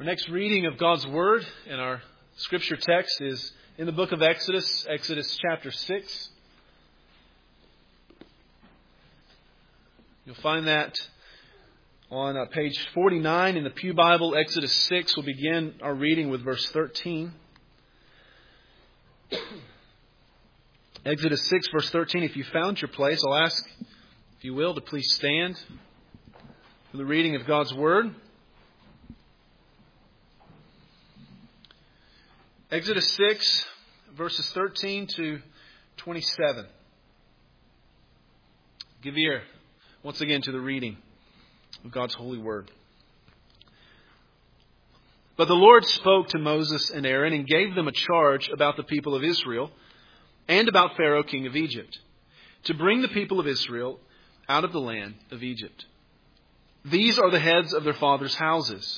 Our next reading of God's Word and our scripture text is in the book of Exodus, Exodus chapter 6. You'll find that on page 49 in the Pew Bible, Exodus 6. We'll begin our reading with verse 13. Exodus 6, verse 13. If you found your place, I'll ask, if you will, to please stand for the reading of God's Word. Exodus 6, verses 13 to 27. Give ear once again to the reading of God's holy word. But the Lord spoke to Moses and Aaron and gave them a charge about the people of Israel and about Pharaoh, king of Egypt, to bring the people of Israel out of the land of Egypt. These are the heads of their fathers' houses.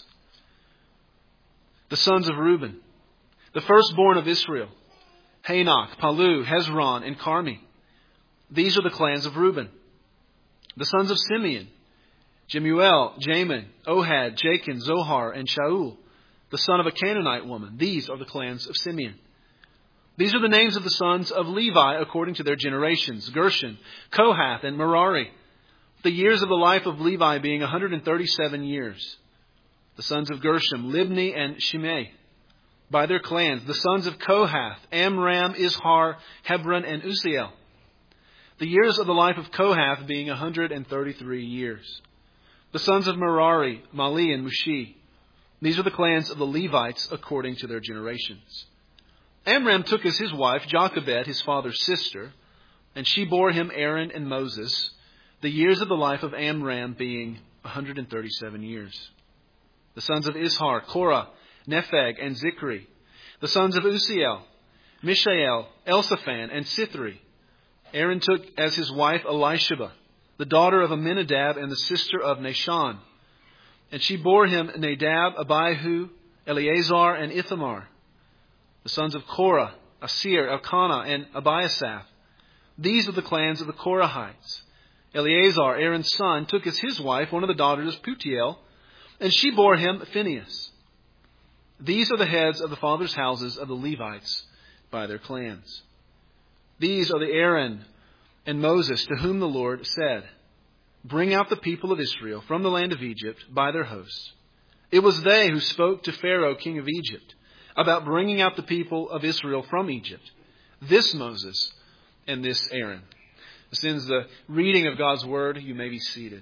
The sons of Reuben, the firstborn of Israel, Hanok, Palu, Hezron, and Carmi. These are the clans of Reuben. The sons of Simeon, Jemuel, Jamin, Ohad, Jachin, Zohar, and Shaul, the son of a Canaanite woman. These are the clans of Simeon. These are the names of the sons of Levi according to their generations, Gershon, Kohath, and Merari. The years of the life of Levi being 137 years. The sons of Gershom, Libni, and Shimei. By their clans, the sons of Kohath, Amram, Izhar, Hebron, and Uzziel. The years of the life of Kohath being 133 years. The sons of Merari, Mali, and Mushi. These are the clans of the Levites according to their generations. Amram took as his wife Jochebed, his father's sister, and she bore him Aaron and Moses, the years of the life of Amram being 137 years. The sons of Izhar, Korah, Nepheg, and Zikri. The sons of Uzziel, Mishael, Elzaphan, and Sithri. Aaron took as his wife Elisheba, the daughter of Amminadab and the sister of Nahshon. And she bore him Nadab, Abihu, Eleazar, and Ithamar. The sons of Korah, Asir, Elkanah, and Abiasaph. These are the clans of the Korahites. Eleazar, Aaron's son, took as his wife one of the daughters of Putiel, and she bore him Phinehas. These are the heads of the fathers' houses of the Levites by their clans. These are the Aaron and Moses to whom the Lord said, bring out the people of Israel from the land of Egypt by their hosts. It was they who spoke to Pharaoh, king of Egypt, about bringing out the people of Israel from Egypt. This Moses and this Aaron. This ends the reading of God's word. You may be seated.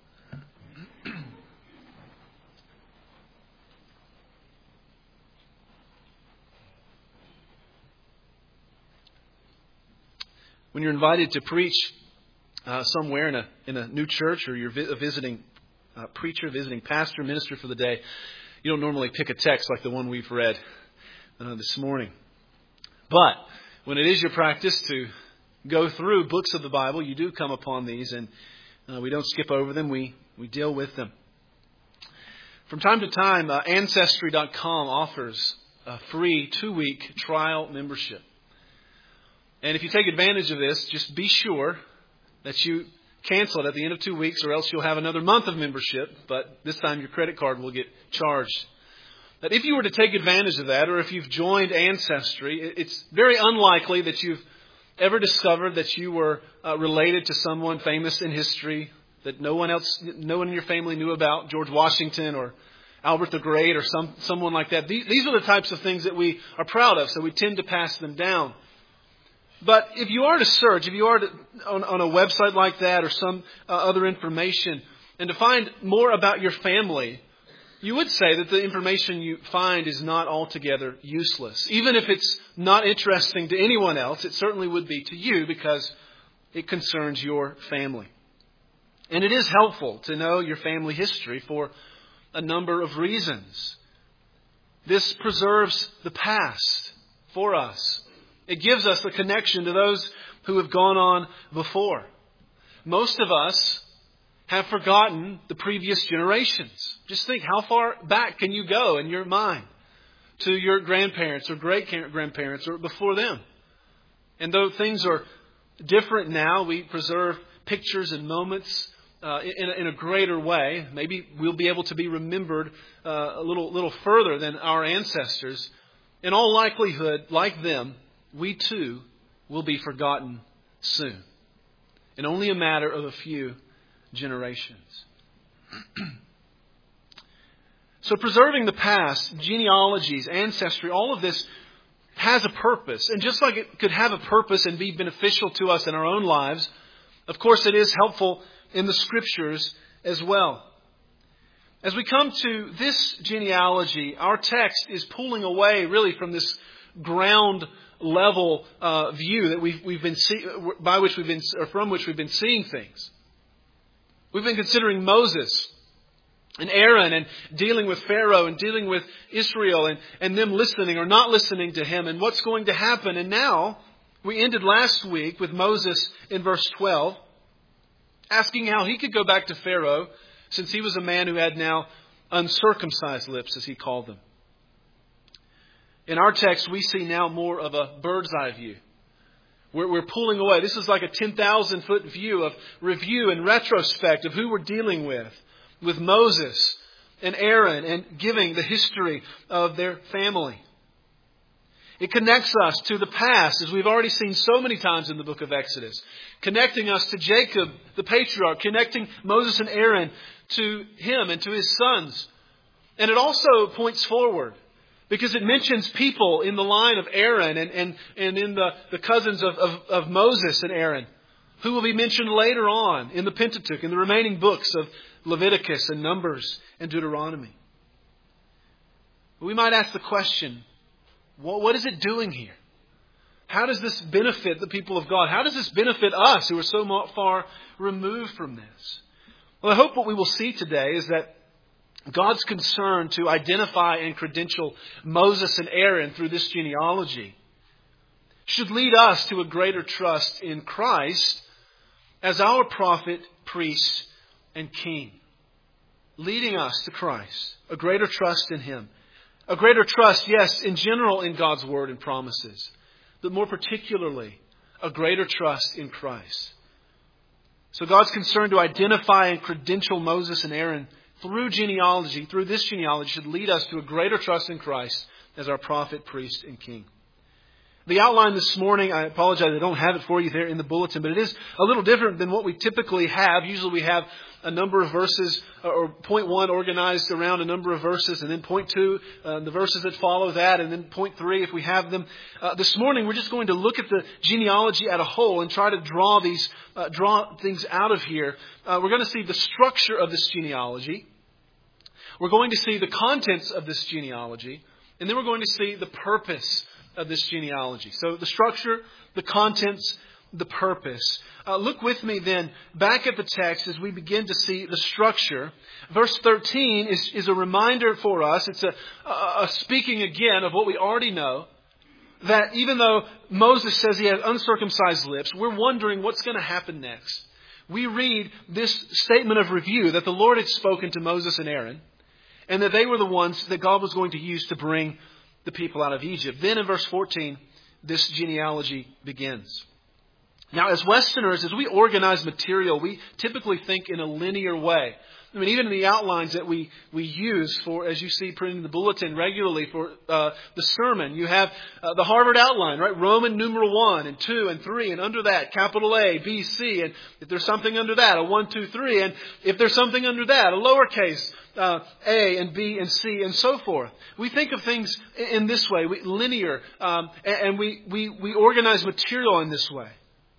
When you're invited to preach somewhere in a new church, or you're a visiting preacher, visiting pastor, minister for the day, you don't normally pick a text like the one we've read this morning. But when it is your practice to go through books of the Bible, you do come upon these, and we don't skip over them. We deal with them. From time to time, Ancestry.com offers a free 2-week trial membership. And if you take advantage of this, just be sure that you cancel it at the end of 2 weeks, or else you'll have another month of membership, but this time your credit card will get charged. But if you were to take advantage of that, or if you've joined Ancestry, it's very unlikely that you've ever discovered that you were related to someone famous in history that no one in your family knew about, George Washington or Albert the Great or someone like that. These are the types of things that we are proud of, so we tend to pass them down. But if you are to search, if you are to, on a website like that or some other information, and to find more about your family, you would say that the information you find is not altogether useless. Even if it's not interesting to anyone else, it certainly would be to you because it concerns your family. And it is helpful to know your family history for a number of reasons. This preserves the past for us. It gives us the connection to those who have gone on before. Most of us have forgotten the previous generations. Just think, how far back can you go in your mind to your grandparents or great-grandparents or before them? And though things are different now, we preserve pictures and moments in a greater way. Maybe we'll be able to be remembered a little further than our ancestors. In all likelihood, like them, we too will be forgotten soon. In only a matter of a few generations. So preserving the past, genealogies, ancestry, all of this has a purpose. And just like it could have a purpose and be beneficial to us in our own lives, of course it is helpful in the Scriptures as well. As we come to this genealogy, our text is pulling away really from this ground level view that from which we've been seeing things. We've been considering Moses and Aaron and dealing with Pharaoh and dealing with Israel and them listening or not listening to him and what's going to happen. And now we ended last week with Moses in verse 12, asking how he could go back to Pharaoh since he was a man who had now uncircumcised lips, as he called them. In our text, we see now more of a bird's eye view. We're pulling away. This is like a 10,000 foot view of review and retrospect of who we're dealing with Moses and Aaron, and giving the history of their family. It connects us to the past, as we've already seen so many times in the book of Exodus. Connecting us to Jacob, the patriarch. Connecting Moses and Aaron to him and to his sons. And it also points forward, because it mentions people in the line of Aaron and in the cousins of Moses and Aaron, who will be mentioned later on in the Pentateuch, in the remaining books of Leviticus and Numbers and Deuteronomy. We might ask the question, what is it doing here? How does this benefit the people of God? How does this benefit us who are so far removed from this? Well, I hope what we will see today is that God's concern to identify and credential Moses and Aaron through this genealogy should lead us to a greater trust in Christ as our prophet, priest, and king. Leading us to Christ. A greater trust in Him. A greater trust, yes, in general in God's Word and promises. But more particularly, a greater trust in Christ. So God's concern to identify and credential Moses and Aaron through this genealogy, should lead us to a greater trust in Christ as our prophet, priest, and king. The outline this morning, I apologize, I don't have it for you there in the bulletin, but it is a little different than what we typically have. Usually we have a number of verses, or point 1 organized around a number of verses, and then point 2, the verses that follow that, and then point 3 if we have them. This morning we're just going to look at the genealogy as a whole and try to draw things out of here. We're going to see the structure of this genealogy. We're going to see the contents of this genealogy, and then we're going to see the purpose of this genealogy. So the structure, the contents, the purpose. Look with me then back at the text as we begin to see the structure. Verse 13 is a reminder for us. It's a speaking again of what we already know. That even though Moses says he has uncircumcised lips, we're wondering what's going to happen next. We read this statement of review that the Lord had spoken to Moses and Aaron, and that they were the ones that God was going to use to bring the people out of Egypt. Then in verse 14, this genealogy begins. Now, as Westerners, as we organize material, we typically think in a linear way. I mean, even in the outlines that we use for, as you see printed in the bulletin regularly for the sermon, you have the Harvard outline, right? Roman numeral 1 and 2 and 3, and under that, capital A, B, C, and if there's something under that, a 1, 2, 3, and if there's something under that, a lowercase A and B and C and so forth. We think of things in this way, linear, and we organize material in this way.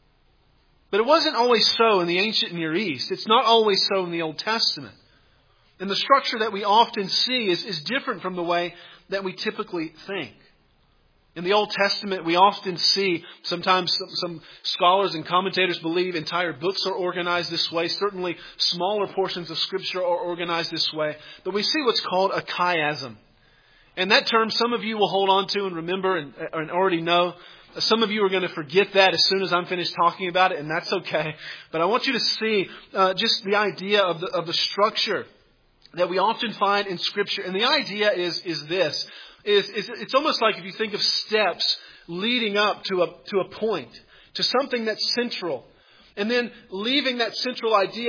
But it wasn't always so in the ancient Near East. It's not always so in the Old Testament. And the structure that we often see is different from the way that we typically think. In the Old Testament, we often see, sometimes some scholars and commentators believe entire books are organized this way. Certainly smaller portions of Scripture are organized this way. But we see what's called a chiasm. And that term some of you will hold on to and remember and already know. Some of you are going to forget that as soon as I'm finished talking about it, and that's okay. But I want you to see just the idea of the structure that we often find in Scripture. And the idea is this. It's almost like if you think of steps leading up to a point, to something that's central. And then leaving that central idea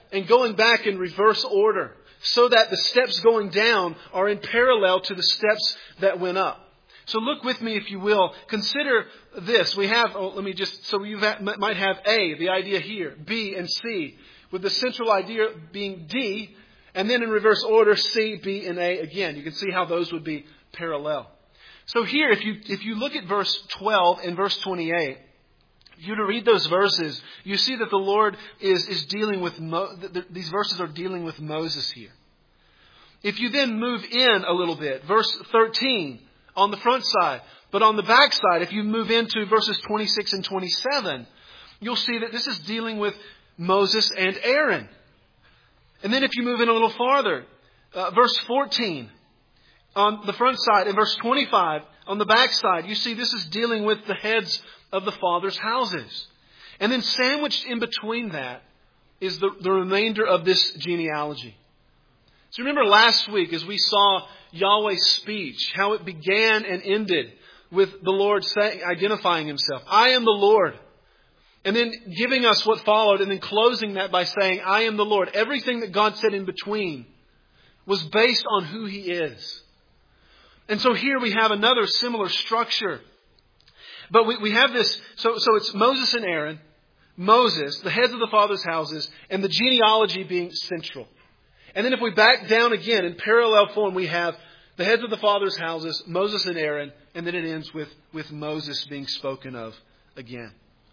and going back in reverse order so that the steps going down are in parallel to the steps that went up. So look with me, if you will. Consider this. We have, might have A, the idea here, B and C, with the central idea being D, and then in reverse order, C, B, and A again. You can see how those would be parallel. So here, if you look at verse 12 and verse 28, if you were to read those verses, you see that the Lord is dealing with, these verses are dealing with Moses here. If you then move in a little bit, verse 13 on the front side, but on the back side, if you move into verses 26 and 27, you'll see that this is dealing with Moses and Aaron. And then if you move in a little farther, verse 14 on the front side and verse 25 on the back side, you see this is dealing with the heads of the fathers' houses. And then sandwiched in between that is the remainder of this genealogy. So remember last week as we saw Yahweh's speech, how it began and ended with the Lord identifying Himself. I am the Lord. And then giving us what followed and then closing that by saying, I am the Lord. Everything that God said in between was based on who He is. And so here we have another similar structure. But we have this, so it's Moses and Aaron, Moses, the heads of the fathers' houses, and the genealogy being central. And then if we back down again in parallel form, we have the heads of the fathers' houses, Moses and Aaron, and then it ends with Moses being spoken of again.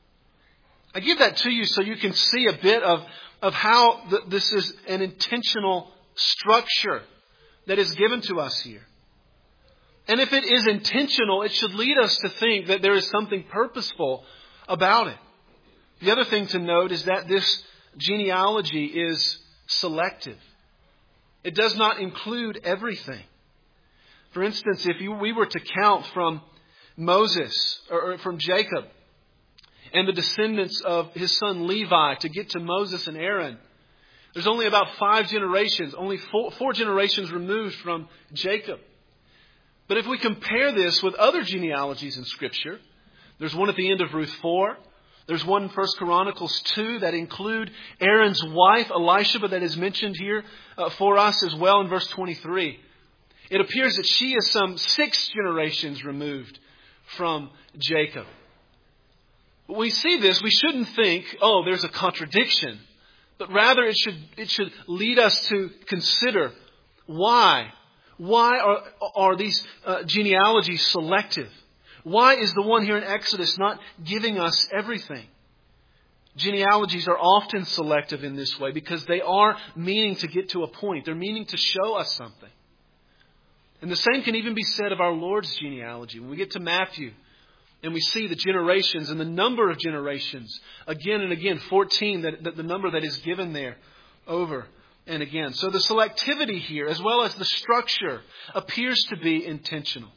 I give that to you so you can see a bit of how this is an intentional structure that is given to us here. And if it is intentional, it should lead us to think that there is something purposeful about it. The other thing to note is that this genealogy is selective. It does not include everything. For instance, if we were to count from Moses or from Jacob and the descendants of his son Levi to get to Moses and Aaron, there's only about 5 generations, only four generations removed from Jacob. But if we compare this with other genealogies in Scripture, there's one at the end of Ruth 4. There's one in 1 Chronicles 2 that include Aaron's wife, Elisheba, that is mentioned here for us as well in verse 23. It appears that she is some 6 generations removed from Jacob. When we see this, we shouldn't think, there's a contradiction. But rather it should lead us to consider why. Why are these genealogies selective? Why is the one here in Exodus not giving us everything? Genealogies are often selective in this way because they are meaning to get to a point. They're meaning to show us something. And the same can even be said of our Lord's genealogy. When we get to Matthew and we see the generations and the number of generations, again and again, 14, the number that is given there over and again. So the selectivity here, as well as the structure, appears to be intentional.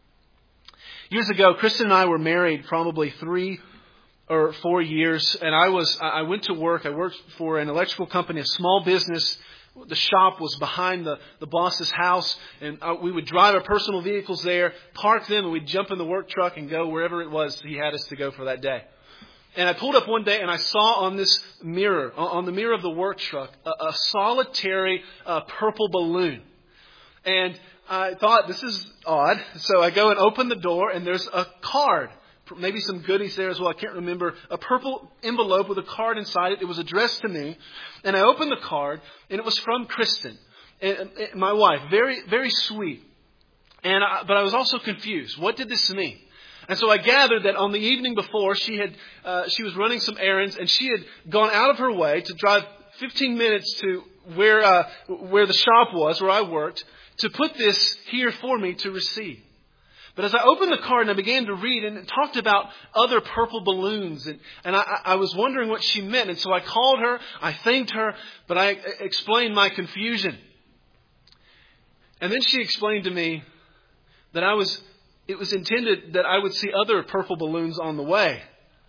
Years ago, Kristen and I were married probably 3 or 4 years, and I went to work. I worked for an electrical company, a small business. The shop was behind the boss's house, and we would drive our personal vehicles there, park them, and we'd jump in the work truck and go wherever it was he had us to go for that day. And I pulled up one day and I saw on this mirror, on the mirror of the work truck, a solitary purple balloon. And I thought, this is odd. So I go and open the door and there's a card. Maybe some goodies there as well. I can't remember. A purple envelope with a card inside it. It was addressed to me. And I opened the card and it was from Kristen, my wife. Very, very sweet. But I was also confused. What did this mean? And so I gathered that on the evening before she was running some errands and she had gone out of her way to drive 15 minutes to where the shop was, where I worked, to put this here for me to receive. But as I opened the card and I began to read, and it talked about other purple balloons, and I was wondering what she meant. And so I called her, I thanked her, but I explained my confusion. And then she explained to me that it was intended that I would see other purple balloons on the way.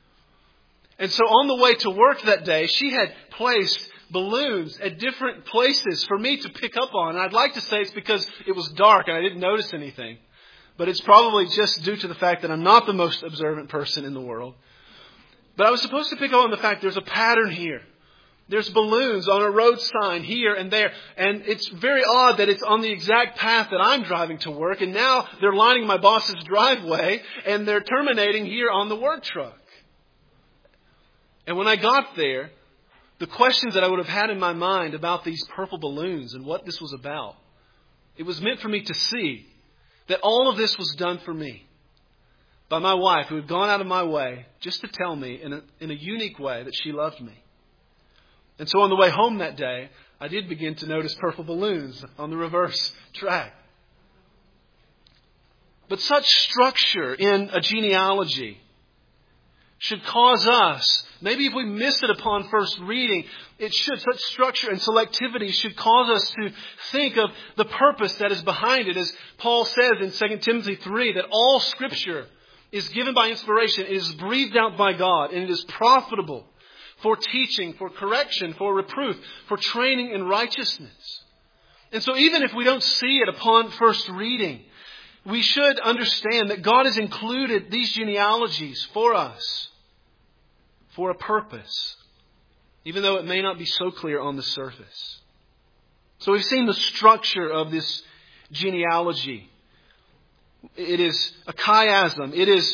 And so on the way to work that day, she had placed balloons at different places for me to pick up on. And I'd like to say it's because it was dark and I didn't notice anything. But it's probably just due to the fact that I'm not the most observant person in the world. But I was supposed to pick up on the fact there's a pattern here. There's balloons on a road sign here and there. And it's very odd that it's on the exact path that I'm driving to work. And now they're lining my boss's driveway and they're terminating here on the work truck. And when I got there, the questions that I would have had in my mind about these purple balloons and what this was about, it was meant for me to see that all of this was done for me by my wife, who had gone out of my way just to tell me in a unique way that she loved me. And so on the way home that day, I did begin to notice purple balloons on the reverse track. But such structure in a genealogy should cause us, maybe if we miss it upon first reading, such structure and selectivity should cause us to think of the purpose that is behind it. As Paul says in 2 Timothy 3, that all Scripture is given by inspiration, it is breathed out by God, and it is profitable for teaching, for correction, for reproof, for training in righteousness. And so even if we don't see it upon first reading, we should understand that God has included these genealogies for us for a purpose, even though it may not be so clear on the surface. So we've seen the structure of this genealogy. It is a chiasm. It is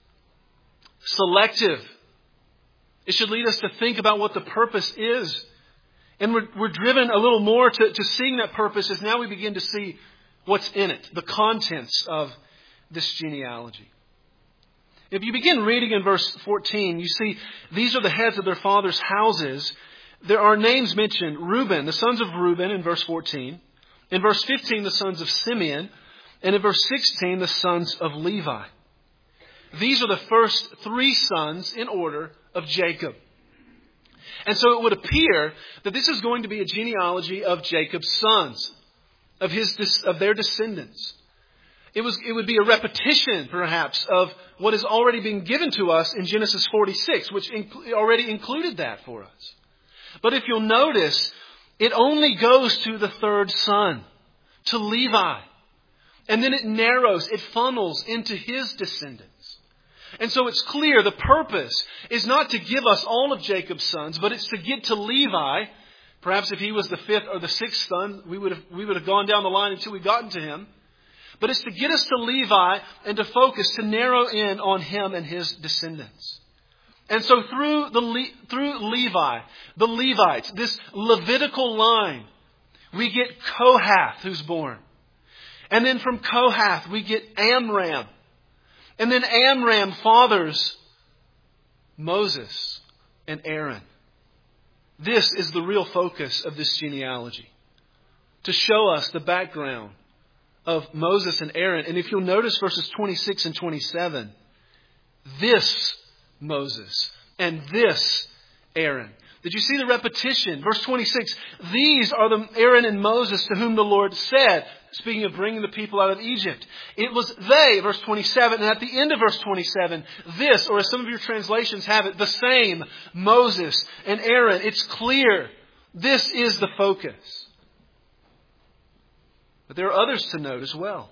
selective. It should lead us to think about what the purpose is. And we're driven a little more to seeing that purpose as now we begin to see what's in it, the contents of this genealogy. If you begin reading in verse 14, you see these are the heads of their fathers' houses. There are names mentioned. Reuben, the sons of Reuben in verse 14. In verse 15, the sons of Simeon. And in verse 16, the sons of Levi. These are the first three sons in order of Jacob. And so it would appear that this is going to be a genealogy of Jacob's sons, of their descendants. It would be a repetition, perhaps, of what has already been given to us in Genesis 46, which already included that for us. But if you'll notice, it only goes to the third son, to Levi. And then it narrows, it funnels into his descendants. And so it's clear the purpose is not to give us all of Jacob's sons, but it's to get to Levi. Perhaps if he was the fifth or the sixth son, we would have gone down the line until we gotten to him. But it's to get us to Levi and to focus, to narrow in on him and his descendants. And so through Levi, the Levites, this Levitical line, we get Kohath who's born. And then from Kohath we get Amram. And then Amram fathers Moses and Aaron. This is the real focus of this genealogy, to show us the background of Moses and Aaron. And if you'll notice verses 26 and 27, this Moses and this Aaron. Did you see the repetition? Verse 26, these are the Aaron and Moses to whom the Lord said, speaking of bringing the people out of Egypt. It was they, verse 27, and at the end of verse 27, this, or as some of your translations have it, the same Moses and Aaron. It's clear. This is the focus. But there are others to note as well.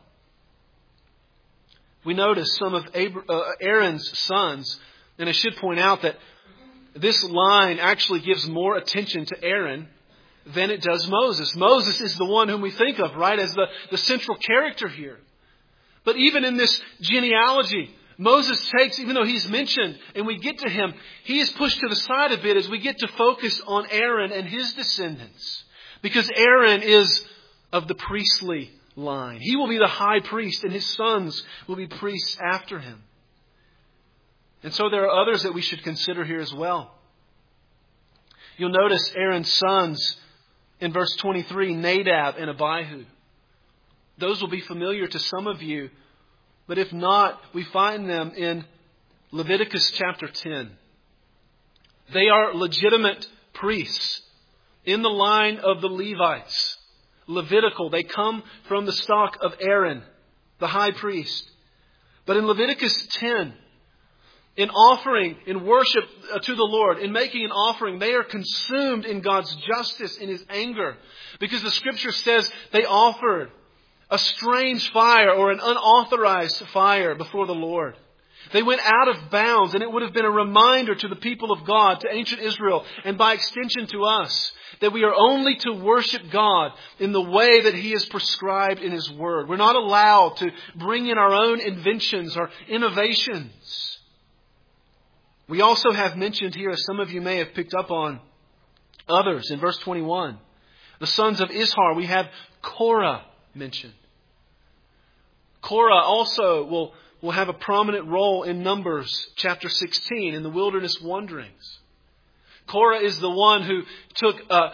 We notice some of Aaron's sons, and I should point out that this line actually gives more attention to Aaron than it does Moses. Moses is the one whom we think of, right, as the central character here. But even in this genealogy, Moses takes, even though he's mentioned and we get to him, he is pushed to the side a bit as we get to focus on Aaron and his descendants. Because Aaron is of the priestly line. He will be the high priest and his sons will be priests after him. And so there are others that we should consider here as well. You'll notice Aaron's sons in verse 23, Nadab and Abihu. Those will be familiar to some of you, but if not, we find them in Leviticus chapter 10. They are legitimate priests in the line of the Levites. Levitical. They come from the stock of Aaron, the high priest. But in Leviticus 10, in offering, in worship to the Lord, in making an offering, they are consumed in God's justice, in His anger. Because the Scripture says they offered a strange fire or an unauthorized fire before the Lord. They went out of bounds, and it would have been a reminder to the people of God, to ancient Israel, and by extension to us, that we are only to worship God in the way that He has prescribed in His Word. We're not allowed to bring in our own inventions or innovations. We also have mentioned here, as some of you may have picked up on, others. In verse 21, the sons of Izhar, we have Korah mentioned. Korah also will have a prominent role in Numbers chapter 16 in the wilderness wanderings. Korah is the one who took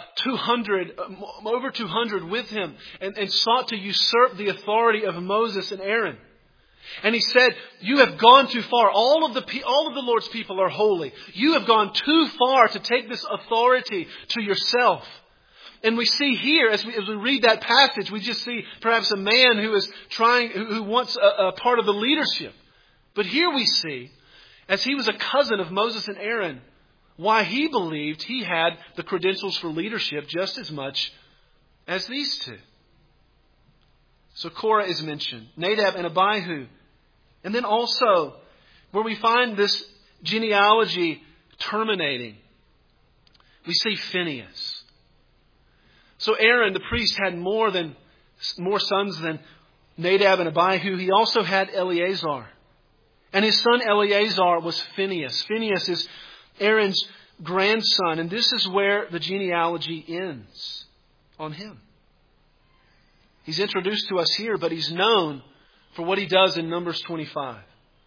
over 200 with him and sought to usurp the authority of Moses and Aaron. And he said, "You have gone too far. All of the Lord's people are holy. You have gone too far to take this authority to yourself." And we see here, as we read that passage, we just see perhaps a man who wants a part of the leadership. But here we see, as he was a cousin of Moses and Aaron, why he believed he had the credentials for leadership just as much as these two. So Korah is mentioned, Nadab and Abihu. And then also, where we find this genealogy terminating, we see Phinehas. So Aaron, the priest, had more sons than Nadab and Abihu. He also had Eleazar. And his son Eleazar was Phinehas. Phinehas is Aaron's grandson. And this is where the genealogy ends on him. He's introduced to us here, but he's known for what he does in Numbers 25.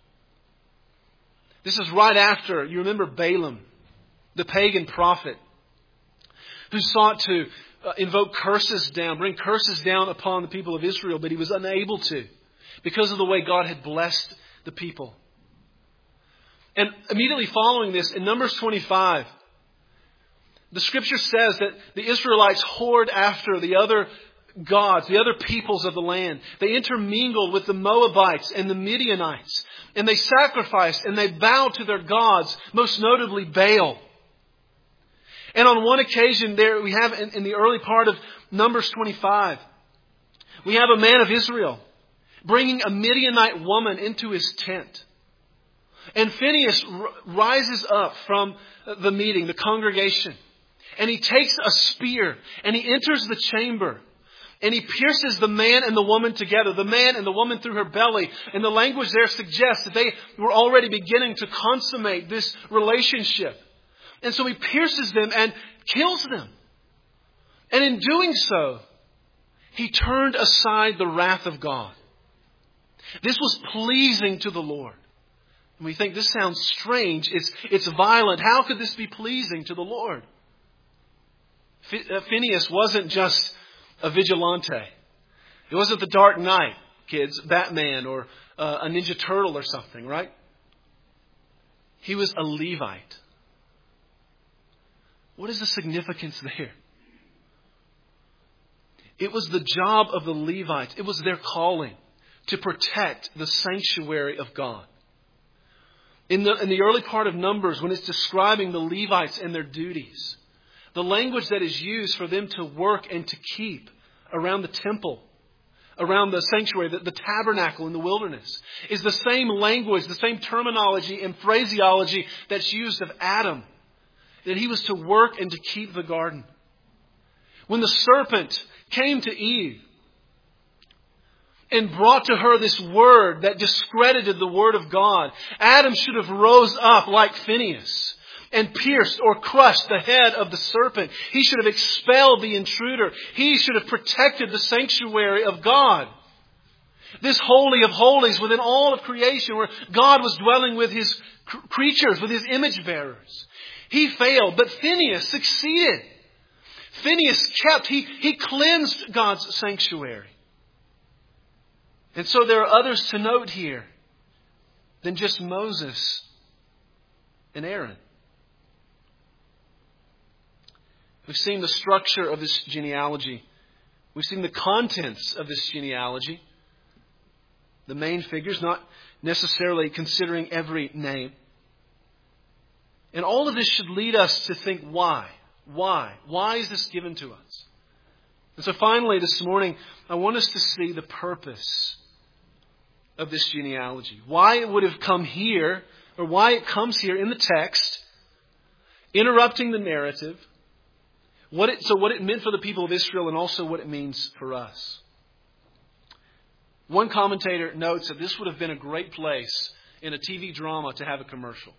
This is right after, you remember Balaam, the pagan prophet, who sought to bring curses down upon the people of Israel, but he was unable to because of the way God had blessed the people. And immediately following this, in Numbers 25, the Scripture says that the Israelites whored after the other gods, the other peoples of the land. They intermingled with the Moabites and the Midianites, and they sacrificed and they bowed to their gods, most notably Baal. And on one occasion there we have in the early part of Numbers 25, we have a man of Israel bringing a Midianite woman into his tent. And Phinehas rises up from the meeting, the congregation, and he takes a spear and he enters the chamber and he pierces the man and the woman together, the man and the woman through her belly. And the language there suggests that they were already beginning to consummate this relationship. And so he pierces them and kills them. And in doing so, he turned aside the wrath of God. This was pleasing to the Lord. And we think this sounds strange. It's violent. How could this be pleasing to the Lord? Phinehas wasn't just a vigilante. It wasn't the Dark Knight, kids, Batman or a Ninja Turtle or something, right? He was a Levite. What is the significance there? It was the job of the Levites. It was their calling to protect the sanctuary of God. In the early part of Numbers, when it's describing the Levites and their duties, the language that is used for them to work and to keep around the temple, around the sanctuary, the tabernacle in the wilderness, is the same language, the same terminology and phraseology that's used of Adam, that he was to work and to keep the garden. When the serpent came to Eve and brought to her this word that discredited the word of God, Adam should have rose up like Phinehas and pierced or crushed the head of the serpent. He should have expelled the intruder. He should have protected the sanctuary of God. This holy of holies within all of creation, where God was dwelling with His creatures, with His image bearers. He failed, but Phinehas succeeded. Phinehas he cleansed God's sanctuary. And so there are others to note here than just Moses and Aaron. We've seen the structure of this genealogy. We've seen the contents of this genealogy. The main figures, not necessarily considering every name. And all of this should lead us to think, why? Why? Why is this given to us? And so finally this morning, I want us to see the purpose of this genealogy. Why it would have come here, or why it comes here in the text, interrupting the narrative. What it meant for the people of Israel and also what it means for us. One commentator notes that this would have been a great place in a TV drama to have a commercial.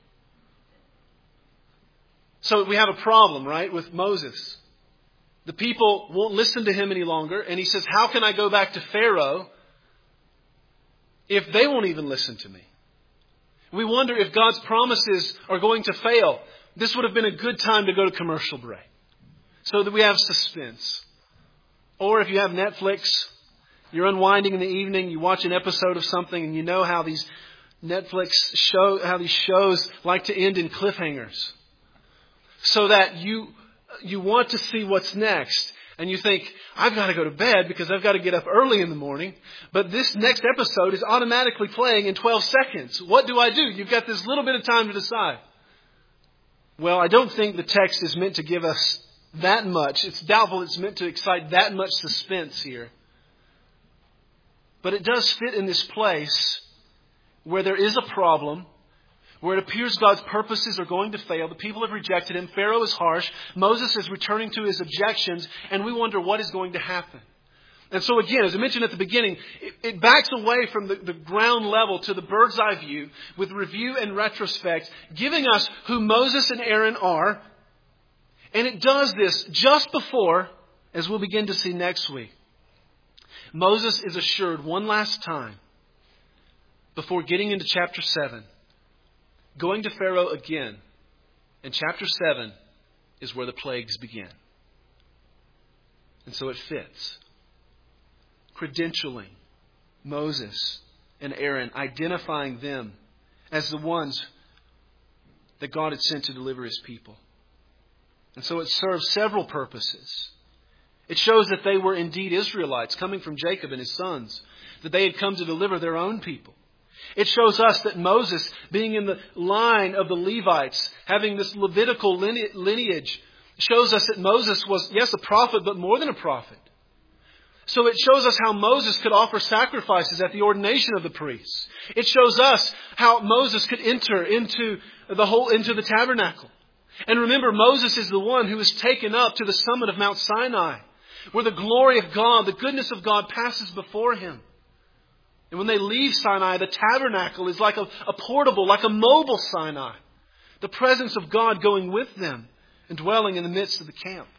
So we have a problem, right, with Moses. The people won't listen to him any longer. And he says, how can I go back to Pharaoh if they won't even listen to me? We wonder if God's promises are going to fail. This would have been a good time to go to commercial break so that we have suspense. Or if you have Netflix, you're unwinding in the evening, you watch an episode of something and you know how these shows like to end in cliffhangers. So that you want to see what's next. And you think, I've got to go to bed because I've got to get up early in the morning. But this next episode is automatically playing in 12 seconds. What do I do? You've got this little bit of time to decide. Well, I don't think the text is meant to give us that much. It's doubtful it's meant to excite that much suspense here. But it does fit in this place where there is a problem, where it appears God's purposes are going to fail. The people have rejected him. Pharaoh is harsh. Moses is returning to his objections. And we wonder what is going to happen. And so again, as I mentioned at the beginning, it backs away from the ground level to the bird's eye view with review and retrospect, giving us who Moses and Aaron are. And it does this just before, as we'll begin to see next week, Moses is assured one last time before getting into chapter 7. Going to Pharaoh again. And chapter 7 is where the plagues begin. And so it fits. Credentialing Moses and Aaron, identifying them as the ones that God had sent to deliver his people. And so it serves several purposes. It shows that they were indeed Israelites coming from Jacob and his sons, that they had come to deliver their own people. It shows us that Moses, being in the line of the Levites, having this Levitical lineage, shows us that Moses was, yes, a prophet, but more than a prophet. So it shows us how Moses could offer sacrifices at the ordination of the priests. It shows us how Moses could enter into the tabernacle. And remember, Moses is the one who is taken up to the summit of Mount Sinai, where the glory of God, the goodness of God passes before him. And when they leave Sinai, the tabernacle is like a portable, like a mobile Sinai. The presence of God going with them and dwelling in the midst of the camp.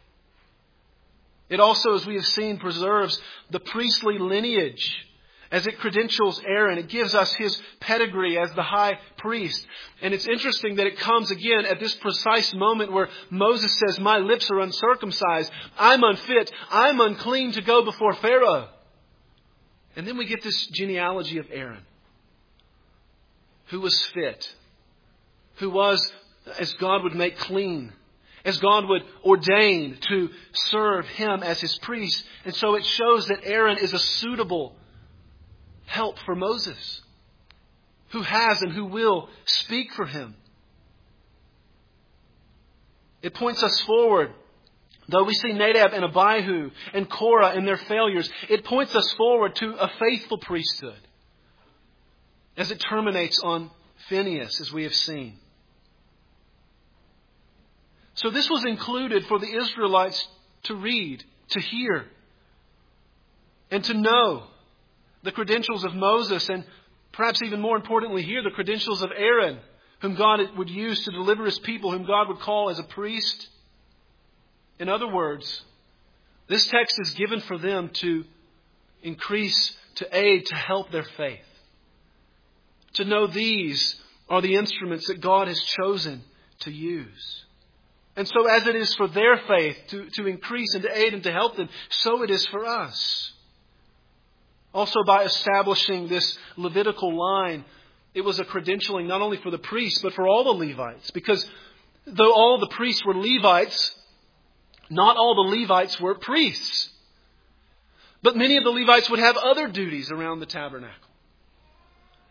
It also, as we have seen, preserves the priestly lineage as it credentials Aaron. It gives us his pedigree as the high priest. And it's interesting that it comes again at this precise moment where Moses says, my lips are uncircumcised. I'm unfit. I'm unclean to go before Pharaoh. And then we get this genealogy of Aaron, who was fit, who was, as God would make clean, as God would ordain to serve him as his priest. And so it shows that Aaron is a suitable help for Moses, who has and who will speak for him. It points us forward. Though we see Nadab and Abihu and Korah and their failures, it points us forward to a faithful priesthood as it terminates on Phinehas, as we have seen. So this was included for the Israelites to read, to hear, and to know the credentials of Moses, and perhaps even more importantly here, the credentials of Aaron, whom God would use to deliver his people, whom God would call as a priest. In other words, this text is given for them to increase, to aid, to help their faith. To know these are the instruments that God has chosen to use. And so as it is for their faith to increase and to aid and to help them, so it is for us. Also by establishing this Levitical line, it was a credentialing not only for the priests, but for all the Levites. Because though all the priests were Levites, not all the Levites were priests. But many of the Levites would have other duties around the tabernacle.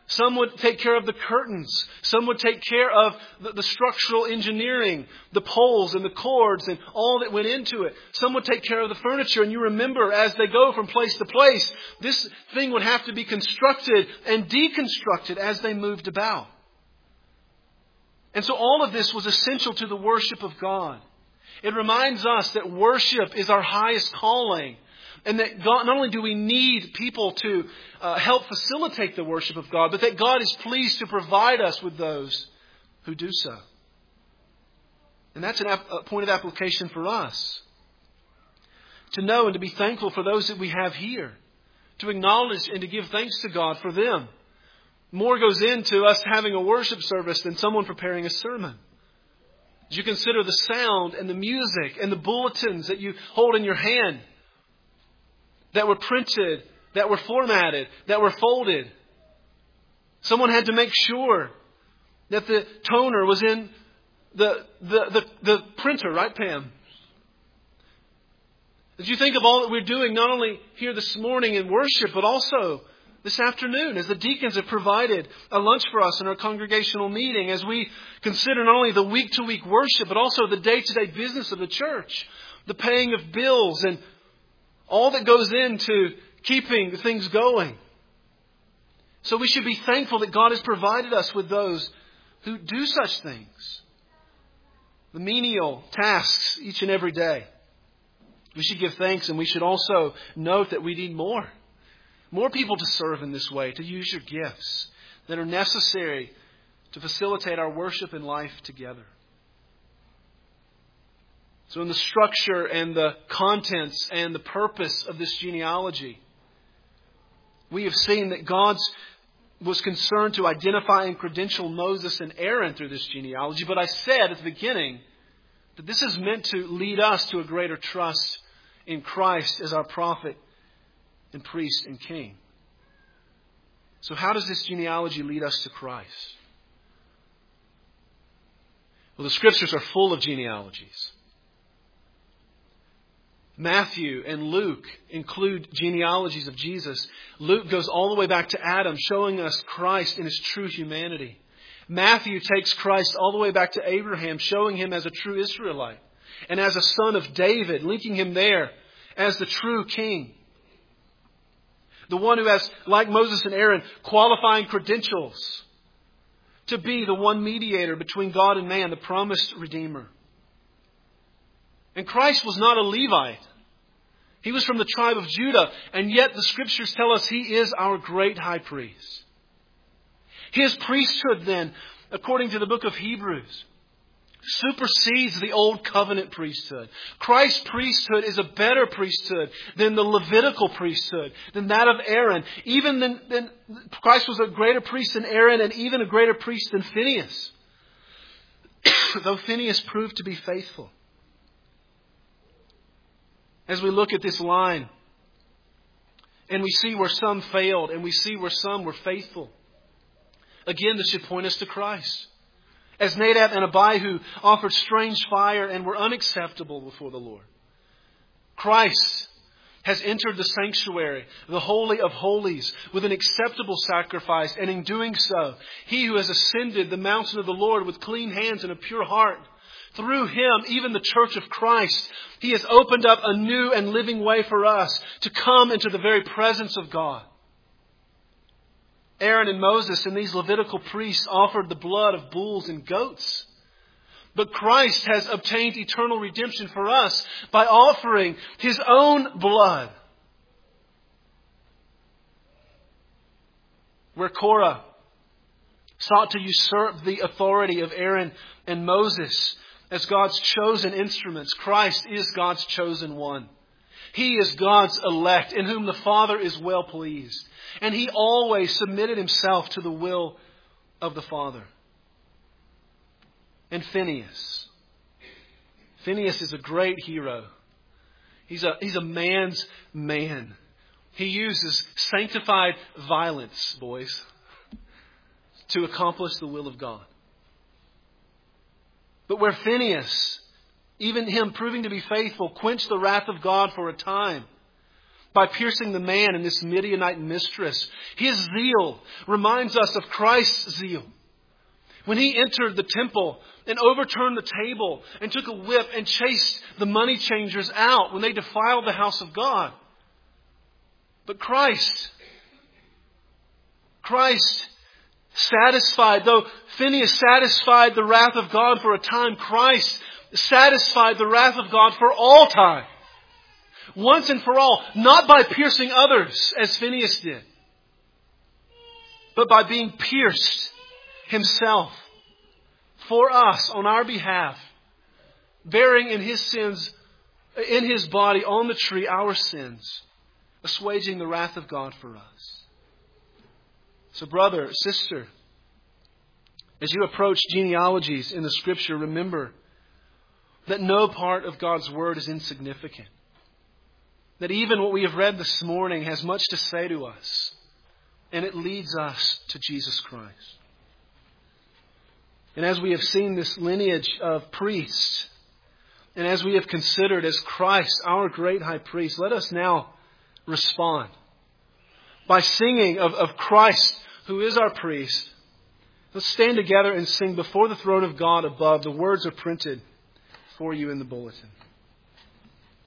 Some would take care of the curtains. Some would take care of the structural engineering, the poles and the cords and all that went into it. Some would take care of the furniture. And you remember, as they go from place to place, this thing would have to be constructed and deconstructed as they moved about. And so all of this was essential to the worship of God. It reminds us that worship is our highest calling. And that God, not only do we need people to help facilitate the worship of God, but that God is pleased to provide us with those who do so. And that's a point of application for us. To know and to be thankful for those that we have here. To acknowledge and to give thanks to God for them. More goes into us having a worship service than someone preparing a sermon. As you consider the sound and the music and the bulletins that you hold in your hand, that were printed, that were formatted, that were folded. Someone had to make sure that the toner was in the printer, right, Pam? As you think of all that we're doing, not only here this morning in worship, but also this afternoon, as the deacons have provided a lunch for us in our congregational meeting, as we consider not only the week-to-week worship, but also the day-to-day business of the church, the paying of bills and all that goes into keeping things going. So we should be thankful that God has provided us with those who do such things. The menial tasks each and every day. We should give thanks, and we should also note that we need more. More people to serve in this way, to use your gifts that are necessary to facilitate our worship and life together. So in the structure and the contents and the purpose of this genealogy, we have seen that God was concerned to identify and credential Moses and Aaron through this genealogy. But I said at the beginning that this is meant to lead us to a greater trust in Christ as our prophet and priest and king. So how does this genealogy lead us to Christ? Well, the Scriptures are full of genealogies. Matthew and Luke include genealogies of Jesus. Luke goes all the way back to Adam, showing us Christ in His true humanity. Matthew takes Christ all the way back to Abraham, showing Him as a true Israelite and as a son of David, linking Him there as the true king. The one who has, like Moses and Aaron, qualifying credentials to be the one mediator between God and man, the promised Redeemer. And Christ was not a Levite. He was from the tribe of Judah, and yet the Scriptures tell us He is our great high priest. His priesthood then, according to the book of Hebrews, supersedes the old covenant priesthood. Christ's priesthood is a better priesthood than the Levitical priesthood, than that of Aaron. Even than Christ was a greater priest than Aaron, and even a greater priest than Phinehas. Though Phinehas proved to be faithful. As we look at this line, and we see where some failed, and we see where some were faithful. Again, this should point us to Christ. As Nadab and Abihu offered strange fire and were unacceptable before the Lord. Christ has entered the sanctuary, the Holy of Holies, with an acceptable sacrifice. And in doing so, He who has ascended the mountain of the Lord with clean hands and a pure heart, through Him, even the church of Christ, He has opened up a new and living way for us to come into the very presence of God. Aaron and Moses and these Levitical priests offered the blood of bulls and goats. But Christ has obtained eternal redemption for us by offering His own blood. Where Korah sought to usurp the authority of Aaron and Moses as God's chosen instruments, Christ is God's chosen one. He is God's elect, in whom the Father is well pleased. And He always submitted Himself to the will of the Father. And Phinehas. Phinehas is a great hero. He's a man's man. He uses sanctified violence, boys, to accomplish the will of God. But where Phinehas, even him proving to be faithful, quenched the wrath of God for a time, by piercing the man and this Midianite mistress. His zeal reminds us of Christ's zeal. When He entered the temple and overturned the table and took a whip and chased the money changers out when they defiled the house of God. But Christ satisfied, though Phinehas satisfied the wrath of God for a time, Christ satisfied the wrath of God for all time. Once and for all, not by piercing others as Phinehas did, but by being pierced Himself for us on our behalf, bearing in His sins, in His body on the tree, our sins, assuaging the wrath of God for us. So brother, sister, as you approach genealogies in the Scripture, remember that no part of God's Word is insignificant. That even what we have read this morning has much to say to us. And it leads us to Jesus Christ. And as we have seen this lineage of priests, and as we have considered as Christ, our great high priest, let us now respond by singing of Christ, who is our priest. Let's stand together and sing before the throne of God above. The words are printed for you in the bulletin.